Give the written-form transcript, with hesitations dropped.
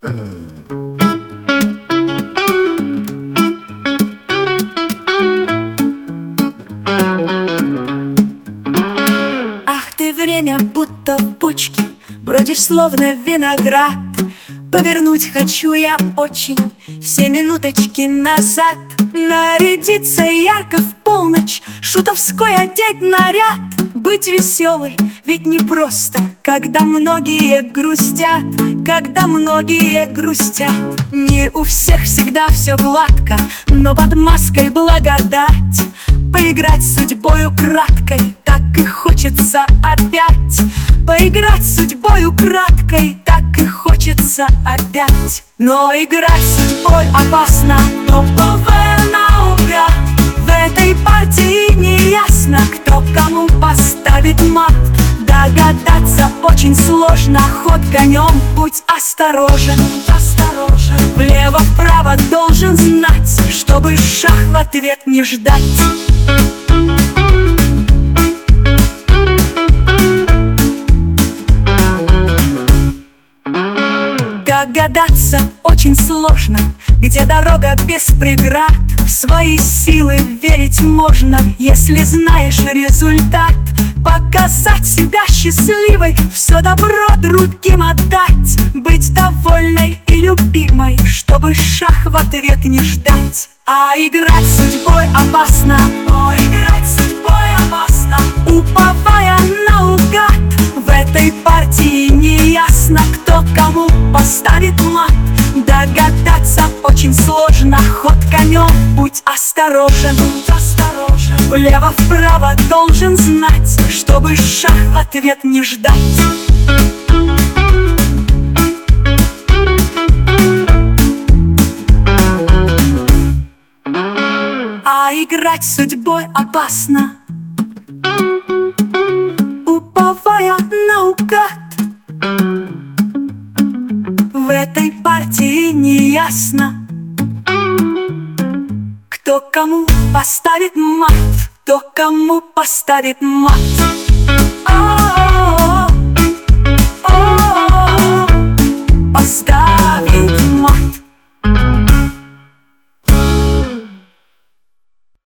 Ах ты, время, будто в бочке, бродишь, словно виноград. Повернуть хочу я очень все минуточки назад. Нарядиться ярко в полночь, шутовской одеть наряд. Быть веселой ведь непросто, когда многие грустят. Когда многие грустят. Не у всех всегда все гладко, но под маской благодать. Поиграть с судьбою краткой, так и хочется опять. Поиграть с судьбою краткой, так и хочется опять. Но играть с судьбой опасно, топовая наугад. В этой партии не ясно, кто кому поставит мат. Догадаться очень сложно, ход конем, будь осторожен, осторожен. Влево-вправо должен знать, чтобы шах в ответ не ждать. Догадаться очень сложно, где дорога без преград. В свои силы верить можно, если знаешь результат. Показать себя счастливой, все добро другим отдать. Быть довольной и любимой, чтобы шах в ответ не ждать. А играть с судьбой опасно, о, играть с судьбой опасно, уповая наугад. В этой партии не ясно, кто кому поставит мат. Догадаться очень сложно, ход конем, будь осторожен, осторожен. Влево-вправо должен знать, чтобы шах в ответ не ждать. А играть с судьбой опасно, уповая наугад. В этой партии не ясно, кто кому поставит мат, кто кому поставит мат.